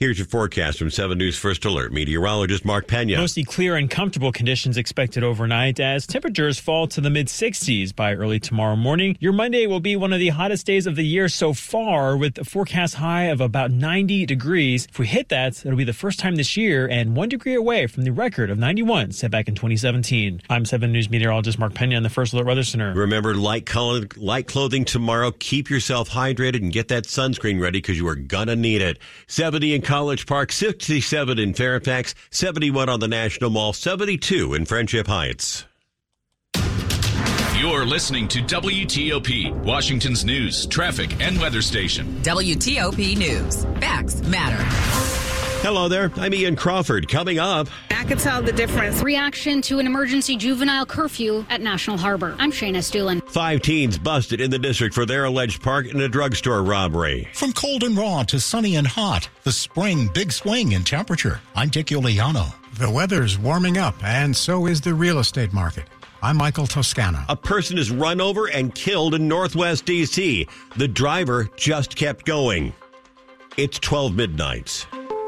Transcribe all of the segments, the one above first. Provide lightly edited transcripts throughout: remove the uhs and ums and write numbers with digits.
Here's your forecast from 7 News First Alert meteorologist Mark Pena. Mostly clear and comfortable conditions expected overnight as temperatures fall to the mid-60s by early tomorrow morning. Your Monday will be one of the hottest days of the year so far, with a forecast high of about 90 degrees. If we hit that, it'll be the first time this year and 1 degree away from the record of 91 set back in 2017. I'm 7 News meteorologist Mark Pena in the First Alert Weather Center. Remember, light clothing tomorrow. Keep yourself hydrated and get that sunscreen ready because you are going to need it. 70 in College Park, 67 in Fairfax, 71 on the National Mall, 72 in Friendship Heights. You're listening to WTOP, Washington's news, traffic, and weather station. WTOP News. Facts matter. Hello there. I'm Ian Crawford. Coming up. I could tell the difference. Reaction to an emergency juvenile curfew at National Harbor. I'm Shayna Stulen. 5 teens busted in the district for their alleged part in a drugstore robbery. From cold and raw to sunny and hot, the spring big swing in temperature. I'm Dick Iuliano. The weather's warming up, and so is the real estate market. I'm Michael Toscano. A person is run over and killed in Northwest D.C. The driver just kept going. It's 12 midnight.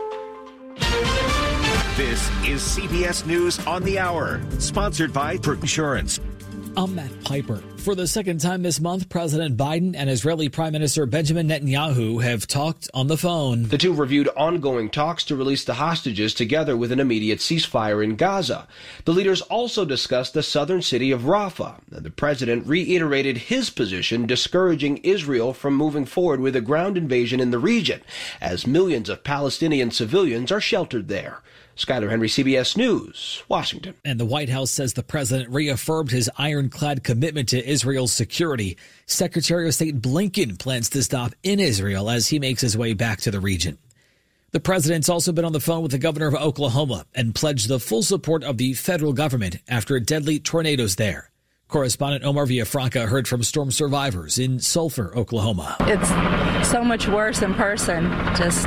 This is CBS News on the Hour, sponsored by Insurance. I'm Matt Piper. For the second time this month, President Biden and Israeli Prime Minister Benjamin Netanyahu have talked on the phone. The two reviewed ongoing talks to release the hostages together with an immediate ceasefire in Gaza. The leaders also discussed the southern city of Rafah. The president reiterated his position discouraging Israel from moving forward with a ground invasion in the region, as millions of Palestinian civilians are sheltered there. Skyler Henry, CBS News, Washington. And the White House says the president reaffirmed his ironclad commitment to Israel's security. Secretary of State Blinken plans to stop in Israel as he makes his way back to the region. The president's also been on the phone with the governor of Oklahoma and pledged the full support of the federal government after deadly tornadoes there. Correspondent Omar Villafranca heard from storm survivors in Sulphur, Oklahoma. It's so much worse in person, just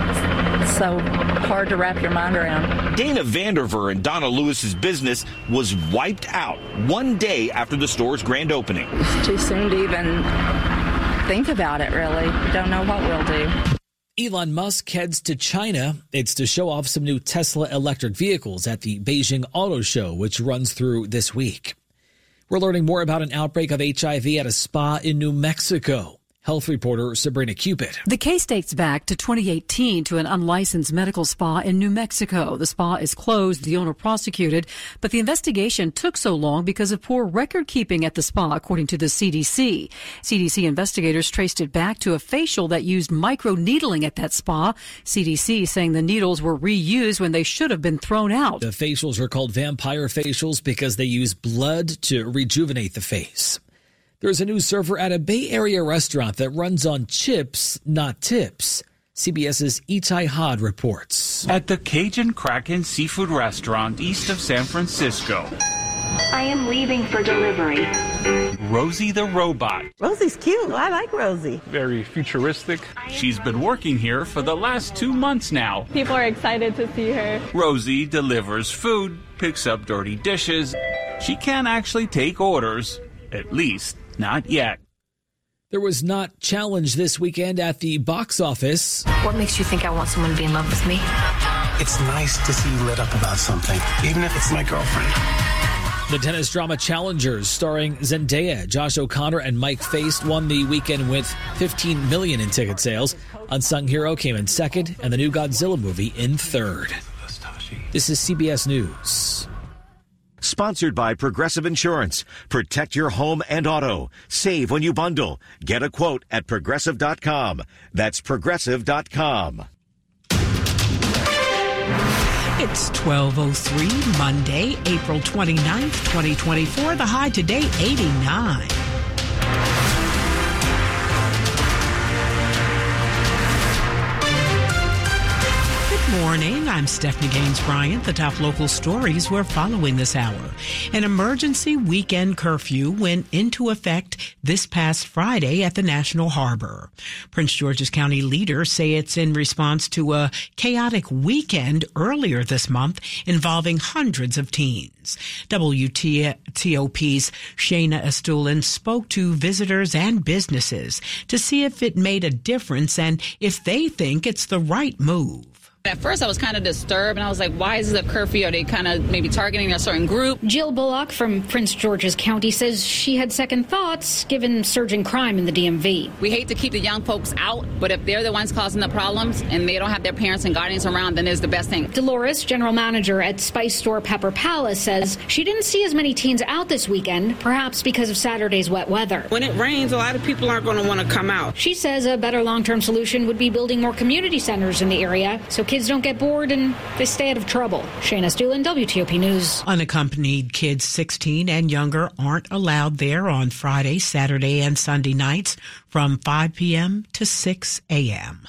so hard to wrap your mind around. Dana Vanderver and Donna Lewis's business was wiped out one day after the store's grand opening. It's too soon to even think about it, really. Don't know what we'll do. Elon Musk heads to China. It's to show off some new Tesla electric vehicles at the Beijing Auto Show, which runs through this week. We're learning more about an outbreak of HIV at a spa in New Mexico. Health reporter Sabrina Cupid. The case dates back to 2018 to an unlicensed medical spa in New Mexico. The spa is closed, the owner prosecuted, but the investigation took so long because of poor record keeping at the spa, according to the CDC. CDC investigators traced it back to a facial that used microneedling at that spa. CDC saying the needles were reused when they should have been thrown out. The facials are called vampire facials because they use blood to rejuvenate the face. There's a new server at a Bay Area restaurant that runs on chips, not tips. CBS's Itai Had reports. At the Cajun Kraken Seafood Restaurant east of San Francisco. I am leaving for delivery. Rosie the robot. Rosie's cute. I like Rosie. Very futuristic. She's been working here for the last 2 months now. People are excited to see her. Rosie delivers food, picks up dirty dishes. She can't actually take orders, at least not yet. There was not challenge this weekend at the box office. What makes you think I want someone to be in love with me? It's nice to see you lit up about something, even if it's my girlfriend. The tennis drama Challengers, starring Zendaya, Josh O'Connor, and Mike Faist, won the weekend with $15 million in ticket sales. Unsung Hero came in second, and the new Godzilla movie in third. This is CBS News. Sponsored by Progressive Insurance. Protect your home and auto. Save when you bundle. Get a quote at Progressive.com. That's Progressive.com. It's 12:03, Monday, April 29th, 2024. The high today, 89. Good morning. I'm Stephanie Gaines-Bryant. The top local stories we're following this hour. An emergency weekend curfew went into effect this past Friday at the National Harbor. Prince George's County leaders say it's in response to a chaotic weekend earlier this month involving hundreds of teens. WTOP's Shayna Estulin spoke to visitors and businesses to see if it made a difference and if they think it's the right move. At first, I was kind of disturbed, and I was like, why is this a curfew? Are they kind of maybe targeting a certain group? Jill Bullock from Prince George's County says she had second thoughts given surging crime in the DMV. We hate to keep the young folks out, but if they're the ones causing the problems and they don't have their parents and guardians around, then it's the best thing. Dolores, general manager at Spice Store Pepper Palace, says she didn't see as many teens out this weekend, perhaps because of Saturday's wet weather. When it rains, a lot of people aren't going to want to come out. She says a better long-term solution would be building more community centers in the area so kids don't get bored and they stay out of trouble. Shayna Estulin, WTOP News. Unaccompanied kids 16 and younger aren't allowed there on Friday, Saturday, and Sunday nights from 5 p.m. to 6 a.m.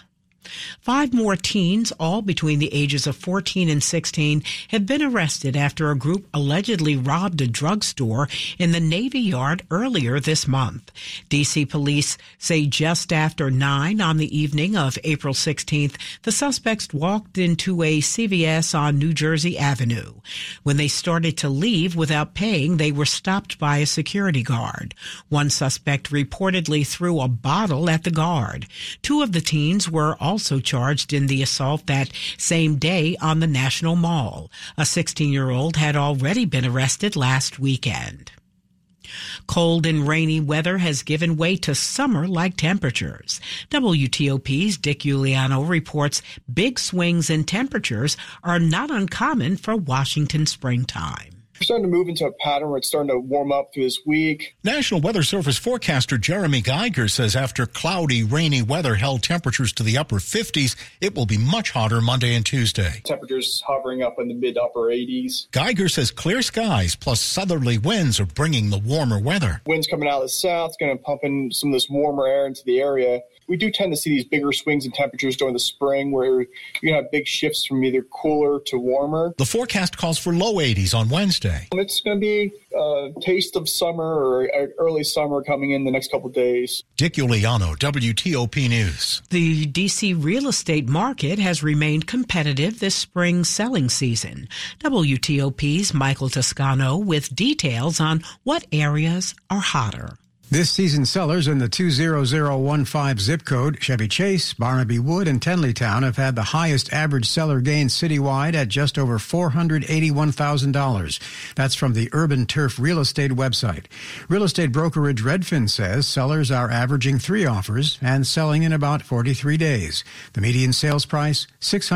5 more teens, all between the ages of 14 and 16, have been arrested after a group allegedly robbed a drugstore in the Navy Yard earlier this month. D.C. police say just after 9 on the evening of April 16th, the suspects walked into a CVS on New Jersey Avenue. When they started to leave without paying, they were stopped by a security guard. One suspect reportedly threw a bottle at the guard. 2 of the teens were also charged in the assault that same day on the National Mall. A 16-year-old had already been arrested last weekend. Cold and rainy weather has given way to summer-like temperatures. WTOP's Dick Uliano reports big swings in temperatures are not uncommon for Washington springtime. We're starting to move into a pattern where it's starting to warm up through this week. National Weather Service forecaster Jeremy Geiger says after cloudy, rainy weather held temperatures to the upper 50s, it will be much hotter Monday and Tuesday. Temperatures hovering up in the mid-upper 80s. Geiger says clear skies plus southerly winds are bringing the warmer weather. Winds coming out of the south, going to pump in some of this warmer air into the area. We do tend to see these bigger swings in temperatures during the spring where you're going to have big shifts from either cooler to warmer. The forecast calls for low 80s on Wednesday. It's going to be a taste of summer or early summer coming in the next couple of days. Dick Uliano, WTOP News. The D.C. real estate market has remained competitive this spring selling season. WTOP's Michael Toscano with details on what areas are hotter. This season, sellers in the 20015 zip code, Chevy Chase, Barnaby Wood, and Tenleytown have had the highest average seller gain citywide at just over $481,000. That's from the Urban Turf Real Estate website. Real estate brokerage Redfin says sellers are averaging 3 offers and selling in about 43 days. The median sales price,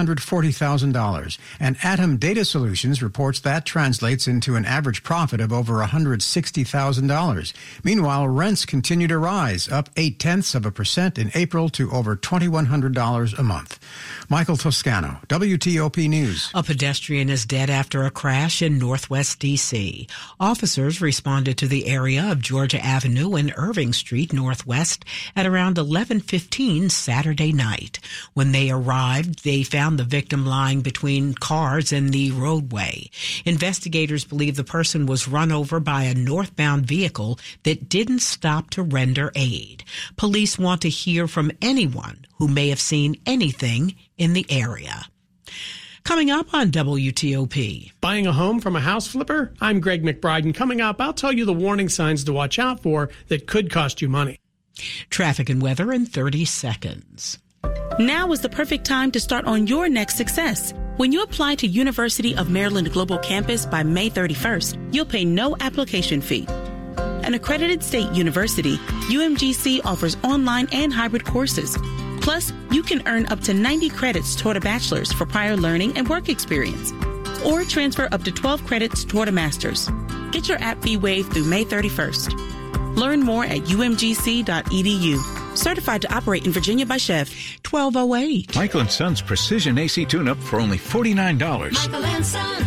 $640,000. And Atom Data Solutions reports that translates into an average profit of over $160,000. Meanwhile, rents continue to rise, up 0.8% in April to over $2,100 a month. Michael Toscano, WTOP News. A pedestrian is dead after a crash in Northwest D.C. Officers responded to the area of Georgia Avenue and Irving Street Northwest at around 11:15 Saturday night. When they arrived, they found the victim lying between cars in the roadway. Investigators believe the person was run over by a northbound vehicle that didn't stop to render aid. Police want to hear from anyone who may have seen anything in the area. Coming up on WTOP. Buying a home from a house flipper? I'm Greg McBride, and coming up, I'll tell you the warning signs to watch out for that could cost you money. Traffic and weather in 30 seconds. Now is the perfect time to start on your next success. When you apply to University of Maryland Global Campus by May 31st, you'll pay no application fee. An accredited state university, UMGC offers online and hybrid courses. Plus, you can earn up to 90 credits toward a bachelor's for prior learning and work experience, or transfer up to 12 credits toward a master's. Get your app fee waived through May 31st. Learn more at umgc.edu. Certified to operate in Virginia by Chev. 1208. Michael & Son's Precision AC Tune-Up for only $49. Michael & Son.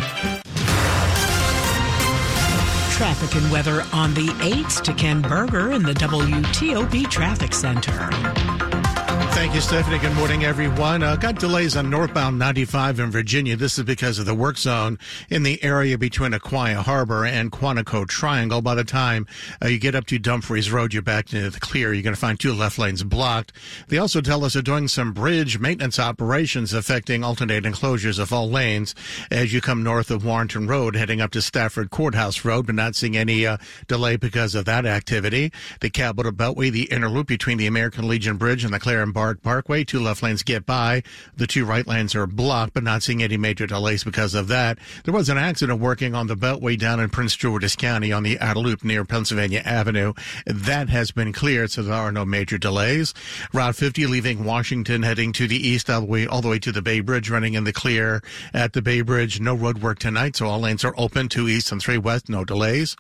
Traffic and weather on the 8s to Ken Berger in the WTOP Traffic Center. Thank you, Stephanie. Good morning, everyone. Got delays on northbound 95 in Virginia. This is because of the work zone in the area between Aquia Harbor and Quantico Triangle. By the time you get up to Dumfries Road, you're back into the clear. You're going to find 2 left lanes blocked. They also tell us they're doing some bridge maintenance operations affecting alternating closures of all lanes as you come north of Warrenton Road, heading up to Stafford Courthouse Road, but not seeing any delay because of that activity. The Capitol Beltway, the inner loop between the American Legion Bridge and the Clare and Bart Parkway, 2 left lanes get by. The 2 right lanes are blocked, but not seeing any major delays because of that. There was an accident working on the Beltway down in Prince George's County on the outer loop near Pennsylvania Avenue. That has been cleared, so there are no major delays. Route 50 leaving Washington, heading to the east all the way to the Bay Bridge, running in the clear at the Bay Bridge. No road work tonight, so all lanes are open. 2 east and 3 west, no delays.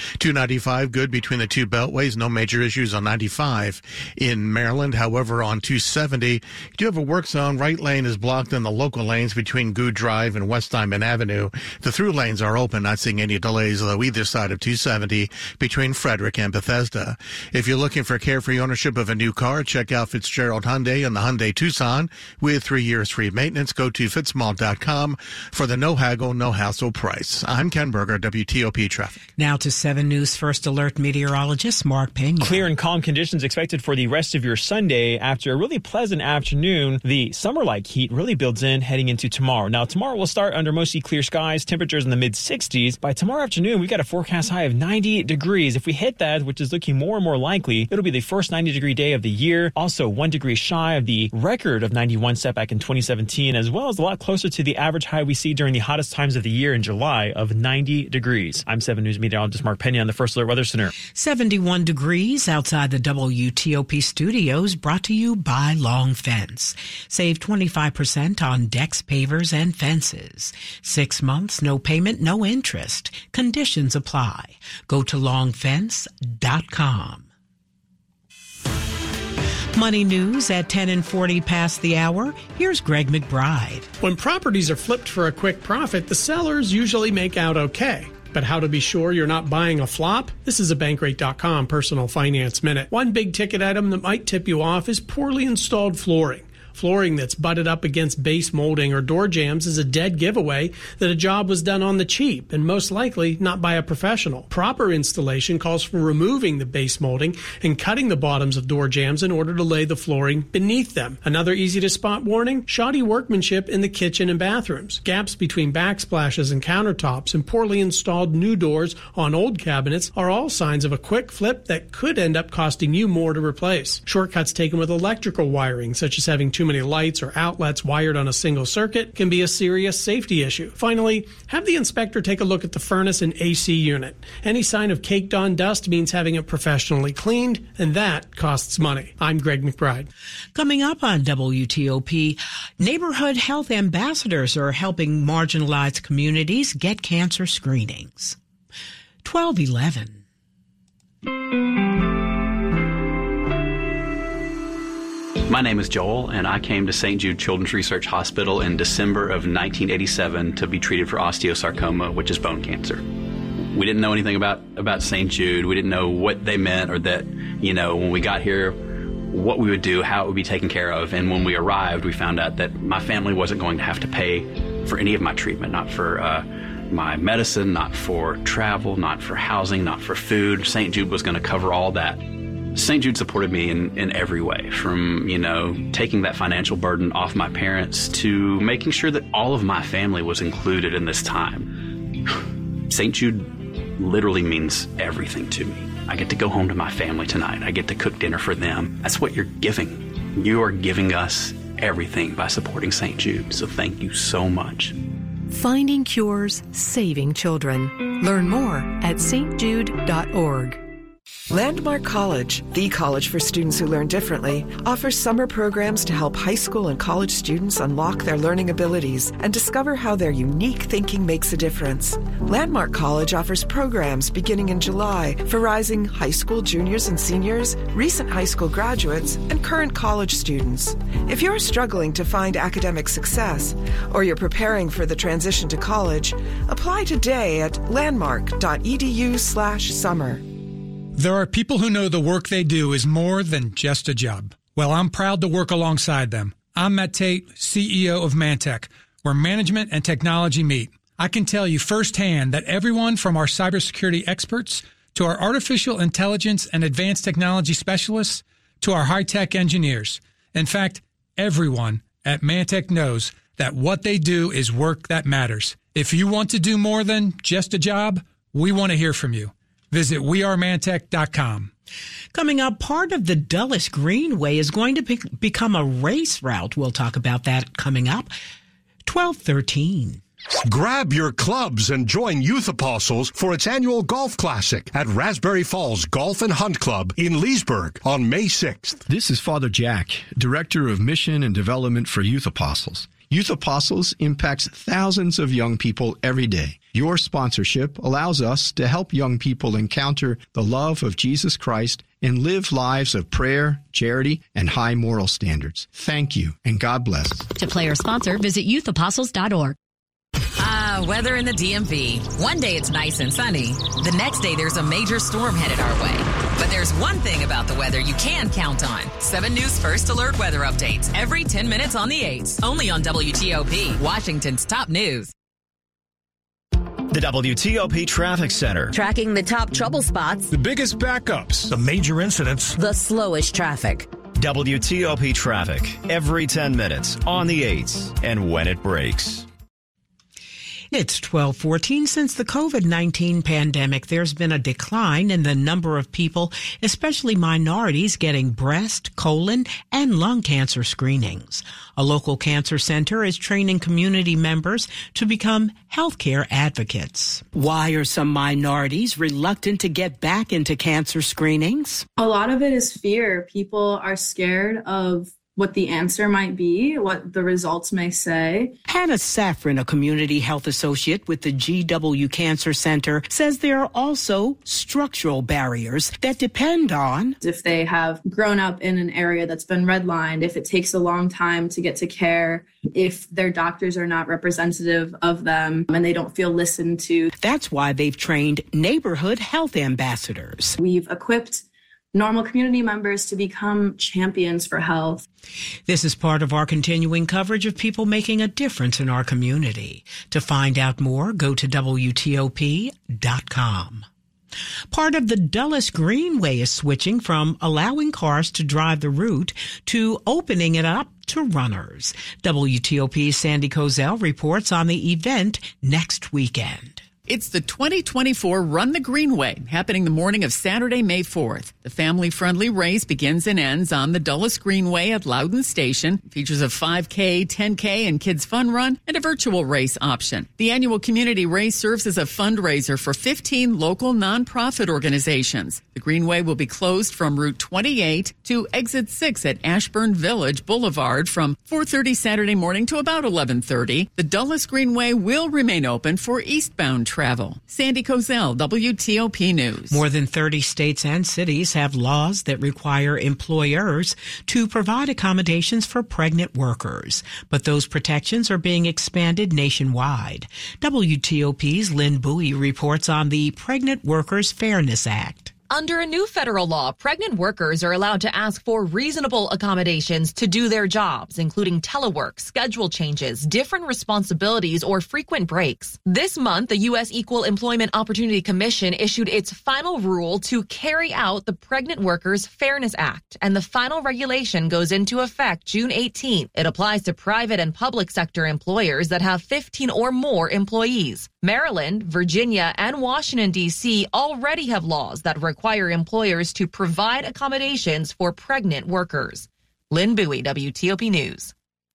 295 good between the 2 beltways. No major issues on 95 in Maryland. However, on 270, you do have a work zone. Right lane is blocked in the local lanes between Good Drive and West Diamond Avenue. The through lanes are open, not seeing any delays, though, either side of 270 between Frederick and Bethesda. If you're looking for carefree ownership of a new car, check out Fitzgerald Hyundai and the Hyundai Tucson with 3 years free maintenance. Go to fitzmall.com for the no haggle, no hassle price. I'm Ken Berger, WTOP Traffic. Now to 7 News First Alert meteorologist Mark Pena. Clear and calm conditions expected for the rest of your Sunday. After a really pleasant afternoon, the summer-like heat really builds in heading into tomorrow. Now, tomorrow will start under mostly clear skies, temperatures in the mid-60s. By tomorrow afternoon, we've got a forecast high of 90 degrees. If we hit that, which is looking more and more likely, it'll be the first 90-degree day of the year. Also, 1 degree shy of the record of 91 set back in 2017, as well as a lot closer to the average high we see during the hottest times of the year in July of 90 degrees. I'm 7 News meteorologist Mark Penny on the First Alert Weather Center. 71 degrees outside the WTOP studios, brought to you by Long Fence. Save 25% on decks, pavers, and fences. 6 months, no payment, no interest. Conditions apply. Go to longfence.com. Money news at 10 and 40 past the hour. Here's Greg McBride. When properties are flipped for a quick profit, the sellers usually make out okay. But how to be sure you're not buying a flop? This is a Bankrate.com Personal Finance Minute. One big ticket item that might tip you off is poorly installed flooring. Flooring that's butted up against base molding or door jambs is a dead giveaway that a job was done on the cheap and most likely not by a professional. Proper installation calls for removing the base molding and cutting the bottoms of door jambs in order to lay the flooring beneath them. Another easy to spot warning, shoddy workmanship in the kitchen and bathrooms. Gaps between backsplashes and countertops and poorly installed new doors on old cabinets are all signs of a quick flip that could end up costing you more to replace. Shortcuts taken with electrical wiring, such as having too many lights or outlets wired on a single circuit, can be a serious safety issue. Finally, have the inspector take a look at the furnace and AC unit. Any sign of caked on dust means having it professionally cleaned, and that costs money. I'm Greg McBride. Coming up on WTOP, neighborhood health ambassadors are helping marginalized communities get cancer screenings. 12:11. My name is Joel, and I came to St. Jude Children's Research Hospital in December of 1987 to be treated for osteosarcoma, which is bone cancer. We didn't know anything about St. Jude. We didn't know what they meant or that, when we got here, what we would do, how it would be taken care of. And when we arrived, we found out that my family wasn't going to have to pay for any of my treatment, not for my medicine, not for travel, not for housing, not for food. St. Jude was going to cover all that. St. Jude supported me in every way, from, taking that financial burden off my parents to making sure that all of my family was included in this time. St. Jude literally means everything to me. I get to go home to my family tonight. I get to cook dinner for them. That's what you're giving. You are giving us everything by supporting St. Jude. So thank you so much. Finding cures, saving children. Learn more at stjude.org. Landmark College, the college for students who learn differently, offers summer programs to help high school and college students unlock their learning abilities and discover how their unique thinking makes a difference. Landmark College offers programs beginning in July for rising high school juniors and seniors, recent high school graduates, and current college students. If you're struggling to find academic success or you're preparing for the transition to college, apply today at landmark.edu/summer. There are people who know the work they do is more than just a job. Well, I'm proud to work alongside them. I'm Matt Tate, CEO of Mantech, where management and technology meet. I can tell you firsthand that everyone from our cybersecurity experts to our artificial intelligence and advanced technology specialists to our high-tech engineers, in fact, everyone at Mantech knows that what they do is work that matters. If you want to do more than just a job, we want to hear from you. Visit wearemantech.com. Coming up, part of the Dulles Greenway is going to become a race route. We'll talk about that coming up. 12:13. Grab your clubs and join Youth Apostles for its annual golf classic at Raspberry Falls Golf and Hunt Club in Leesburg on May 6th. This is Father Jack, Director of Mission and Development for Youth Apostles. Youth Apostles impacts thousands of young people every day. Your sponsorship allows us to help young people encounter the love of Jesus Christ and live lives of prayer, charity, and high moral standards. Thank you, and God bless. To play or sponsor, visit youthapostles.org. Weather in the DMV. One day it's nice and sunny. The next day there's a major storm headed our way. But there's one thing about the weather you can count on. 7 News First Alert weather updates every 10 minutes on the 8s. Only on WTOP, Washington's top news. The WTOP Traffic Center. Tracking the top trouble spots. The biggest backups. The major incidents. The slowest traffic. WTOP Traffic. Every 10 minutes on the 8s and when it breaks. It's 12:14. Since the COVID-19 pandemic, there's been a decline in the number of people, especially minorities, getting breast, colon, and lung cancer screenings. A local cancer center is training community members to become healthcare advocates. Why are some minorities reluctant to get back into cancer screenings? A lot of it is fear. People are scared of what the answer might be, what the results may say. Hannah Safran, a community health associate with the GW Cancer Center, says there are also structural barriers that depend on if they have grown up in an area that's been redlined, if it takes a long time to get to care, if their doctors are not representative of them and they don't feel listened to. That's why they've trained neighborhood health ambassadors. We've equipped normal community members to become champions for health. This is part of our continuing coverage of people making a difference in our community. To find out more, go to WTOP.com. Part of the Dulles Greenway is switching from allowing cars to drive the route to opening it up to runners. WTOP's Sandy Kozel reports on the event next weekend. It's the 2024 Run the Greenway, happening the morning of Saturday, May 4th. The family-friendly race begins and ends on the Dulles Greenway at Loudon Station. It features a 5K, 10K, and Kids Fun Run, and a virtual race option. The annual community race serves as a fundraiser for 15 local nonprofit organizations. The Greenway will be closed from Route 28 to Exit 6 at Ashburn Village Boulevard from 4:30 Saturday morning to about 11:30. The Dulles Greenway will remain open for eastbound travel. Sandy Kozel, WTOP News. More than 30 states and cities have laws that require employers to provide accommodations for pregnant workers, but those protections are being expanded nationwide. WTOP's Lynn Bowie reports on the Pregnant Workers Fairness Act. Under a new federal law, pregnant workers are allowed to ask for reasonable accommodations to do their jobs, including telework, schedule changes, different responsibilities, or frequent breaks. This month, the U.S. Equal Employment Opportunity Commission issued its final rule to carry out the Pregnant Workers Fairness Act, and the final regulation goes into effect June 18th. It applies to private and public sector employers that have 15 or more employees. Maryland, Virginia, and Washington, D.C. already have laws that require employers to provide accommodations for pregnant workers. Lynn Bowie, WTOP News.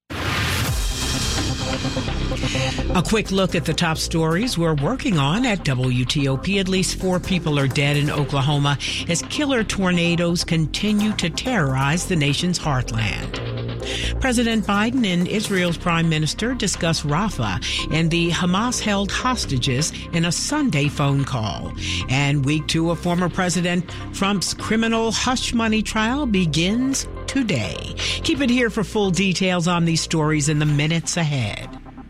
A quick look at the top stories we're working on at WTOP. At least 4 people are dead in Oklahoma as killer tornadoes continue to terrorize the nation's heartland. President Biden and Israel's prime minister discuss Rafah and the Hamas-held hostages in a Sunday phone call. And week 2 of former President Trump's criminal hush money trial begins today. Keep it here for full details on these stories in the minutes ahead.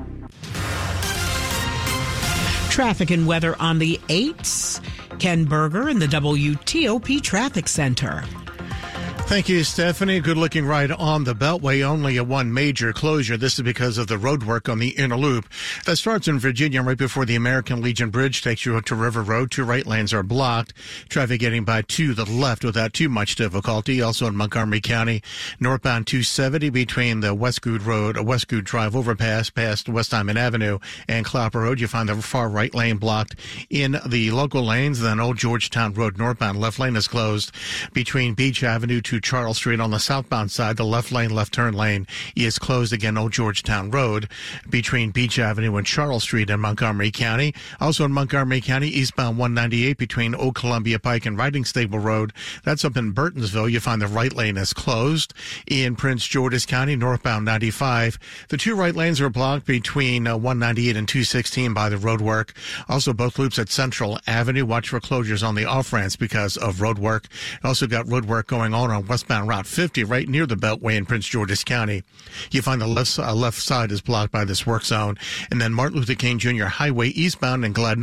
Traffic and weather on the 8s. Ken Berger in the WTOP Traffic Center. Thank you, Stephanie. Good looking ride on the Beltway. Only a one major closure. This is because of the road work on the inner loop. That starts in Virginia right before the American Legion Bridge takes you to River Road. 2 right lanes are blocked. Traffic getting by to the left without too much difficulty. Also in Montgomery County, northbound 270 between the Westgood Drive overpass past West Diamond Avenue and Clapper Road. You find the far right lane blocked in the local lanes. Then Old Georgetown Road northbound left lane is closed between Beach Avenue to Charles Street. On the southbound side, the left turn lane is closed again. Old Georgetown Road between Beach Avenue and Charles Street in Montgomery County. Also in Montgomery County, eastbound 198 between Old Columbia Pike and Riding Stable Road. That's up in Burtonsville. You find the right lane is closed. In Prince George's County, northbound 95, the 2 right lanes are blocked between 198 and 216 by the road work. Also, both loops at Central Avenue. Watch for closures on the off-ramps because of road work. Also got road work going on westbound Route 50 right near the Beltway in Prince George's County. You find the left side is blocked by this work zone. And then Martin Luther King Jr. Highway eastbound in Glen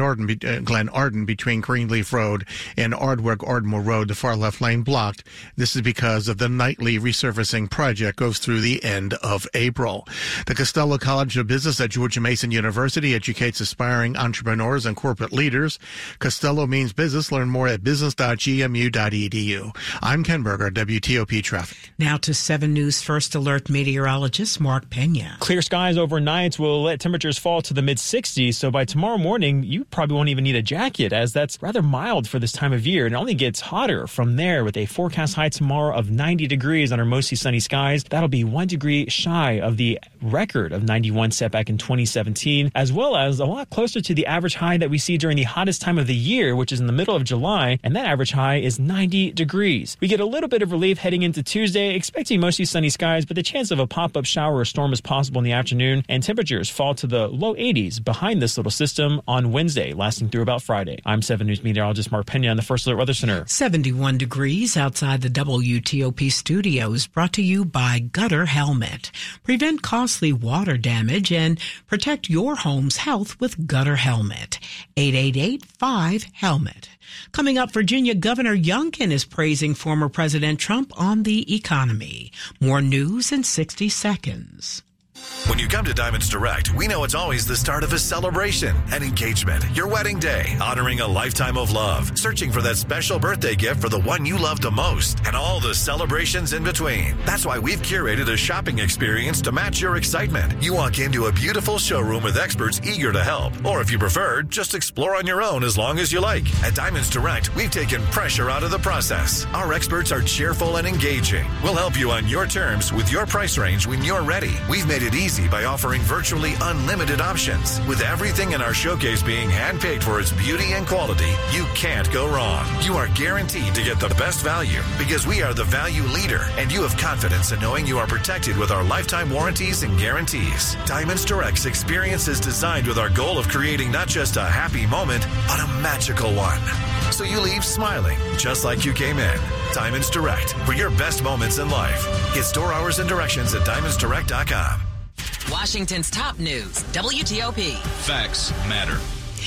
Arden between Greenleaf Road and Ardmore Road, the far left lane blocked. This is because of the nightly resurfacing project goes through the end of April. The Costello College of Business at George Mason University educates aspiring entrepreneurs and corporate leaders. Costello means business. Learn more at business.gmu.edu. I'm Ken Berger, WTOP Traffic. Now to 7 News First Alert meteorologist Mark Pena. Clear skies overnight will let temperatures fall to the mid-60s, so by tomorrow morning, you probably won't even need a jacket, as that's rather mild for this time of year, and it only gets hotter from there with a forecast high tomorrow of 90 degrees under mostly sunny skies. That'll be 1 degree shy of the record of 91 set back in 2017, as well as a lot closer to the average high that we see during the hottest time of the year, which is in the middle of July, and that average high is 90 degrees. We get a little bit of relief heading into Tuesday, expecting mostly sunny skies, but the chance of a pop-up shower or storm is possible in the afternoon, and temperatures fall to the low 80s behind this little system on Wednesday, lasting through about Friday. I'm 7 News meteorologist Mark Pena on the First Alert Weather Center. 71 degrees outside the WTOP studios, brought to you by Gutter Helmet. Prevent costly water damage and protect your home's health with Gutter Helmet. 888-5-HELMET. Coming up, Virginia Governor Youngkin is praising former President Trump on the economy. More news in 60 seconds. When you come to Diamonds Direct, we know it's always the start of a celebration, an engagement, your wedding day, honoring a lifetime of love, searching for that special birthday gift for the one you love the most, and all the celebrations in between. That's why we've curated a shopping experience to match your excitement. You walk into a beautiful showroom with experts eager to help, or if you prefer, just explore on your own as long as you like. At Diamonds Direct, we've taken pressure out of the process. Our experts are cheerful and engaging. We'll help you on your terms with your price range when you're ready. We've made it easy by offering virtually unlimited options. With everything in our showcase being handpicked for its beauty and quality, you can't go wrong. You are guaranteed to get the best value because we are the value leader, and you have confidence in knowing you are protected with our lifetime warranties and guarantees. Diamonds Direct's experience is designed with our goal of creating not just a happy moment, but a magical one. So you leave smiling just like you came in. Diamonds Direct, for your best moments in life. Get store hours and directions at diamondsdirect.com. Washington's top news, WTOP. Facts matter.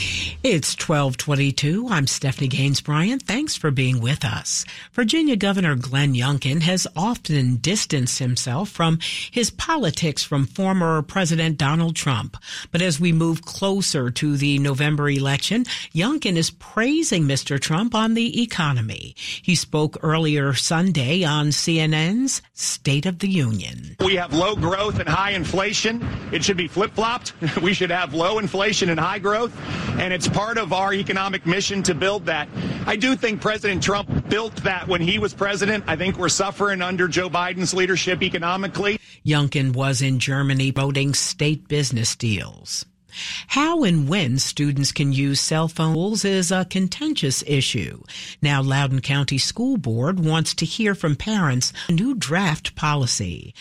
It's 12:22. I'm Stephanie Gaines Bryant. Thanks for being with us. Virginia Governor Glenn Youngkin has often distanced himself from his politics from former President Donald Trump. But as we move closer to the November election, Youngkin is praising Mr. Trump on the economy. He spoke earlier Sunday on CNN's State of the Union. We have low growth and high inflation. It should be flip-flopped. We should have low inflation and high growth. And it's part of our economic mission to build that. I do think President Trump built that when he was president. I think we're suffering under Joe Biden's leadership economically. Youngkin was in Germany promoting state business deals. How and when students can use cell phones is a contentious issue. Now, Loudoun County School Board wants to hear from parents a new draft policy.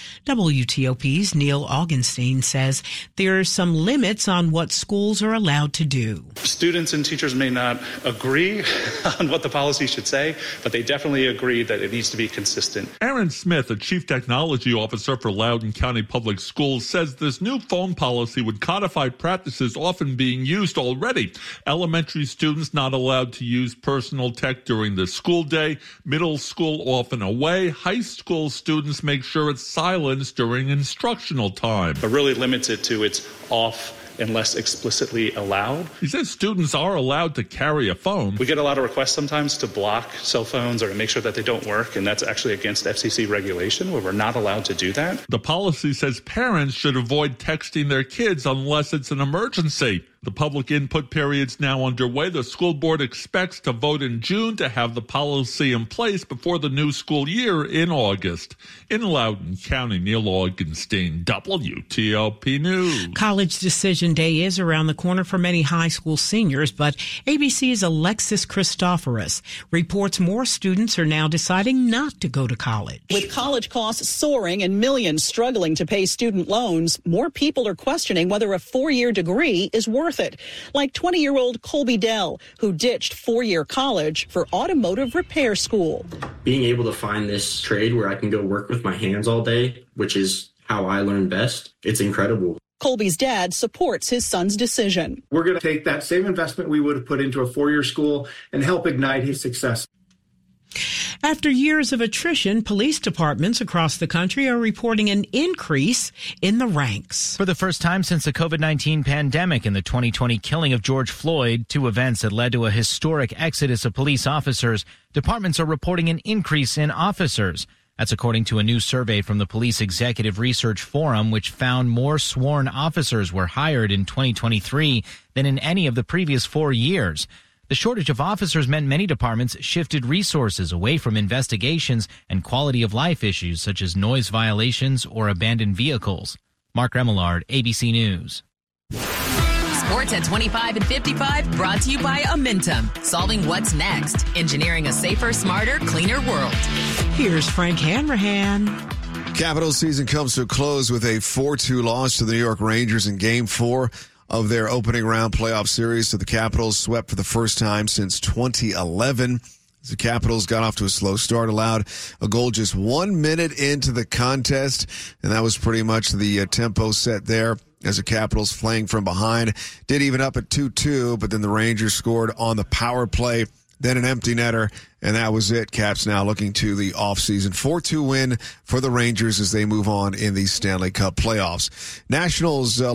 WTOP's Neil Augenstein says there are some limits on what schools are allowed to do. Students and teachers may not agree on what the policy should say, but they definitely agree that it needs to be consistent. Aaron Smith, a chief technology officer for Loudoun County Public Schools, says this new phone policy would codify practice practices often being used already. Elementary students not allowed to use personal tech during the school day. Middle school often away. High school students make sure it's silenced during instructional time. But really limits it to it's off unless explicitly allowed. He says students are allowed to carry a phone. We get a lot of requests sometimes to block cell phones or to make sure that they don't work, and that's actually against FCC regulation where we're not allowed to do that. The policy says parents should avoid texting their kids unless it's an emergency. The public input period's now underway. The school board expects to vote in June to have the policy in place before the new school year in August. In Loudoun County, Neil Augenstein, WTOP News. College decision day is around the corner for many high school seniors, but ABC's Alexis Christoforous reports more students are now deciding not to go to college. With college costs soaring and millions struggling to pay student loans, more people are questioning whether a 4-year degree is worth it. Like 20-year-old Colby Dell, who ditched 4-year college for automotive repair school. Being able to find this trade where I can go work with my hands all day, which is how I learn best, it's incredible. Colby's dad supports his son's decision. We're going to take that same investment we would have put into a 4-year school and help ignite his success. After years of attrition, police departments across the country are reporting an increase in the ranks. For the first time since the COVID-19 pandemic and the 2020 killing of George Floyd, two events that led to a historic exodus of police officers, departments are reporting an increase in officers. That's according to a new survey from the Police Executive Research Forum, which found more sworn officers were hired in 2023 than in any of the previous 4 years. The shortage of officers meant many departments shifted resources away from investigations and quality of life issues such as noise violations or abandoned vehicles. Mark Remillard, ABC News. Sports at 25 and 55 brought to you by Amentum. Solving what's next. Engineering a safer, smarter, cleaner world. Here's Frank Hanrahan. Capitals season comes to a close with a 4-2 loss to the New York Rangers in Game 4 of their opening round playoff series. So the Capitals swept for the first time since 2011. The Capitals got off to a slow start, allowed a goal just 1 minute into the contest, and that was pretty much the tempo set there as the Capitals playing from behind. Did even up at 2-2, but then the Rangers scored on the power play, then an empty netter, and that was it. Caps now looking to the offseason. 4-2 win for the Rangers as they move on in the Stanley Cup playoffs. Nationals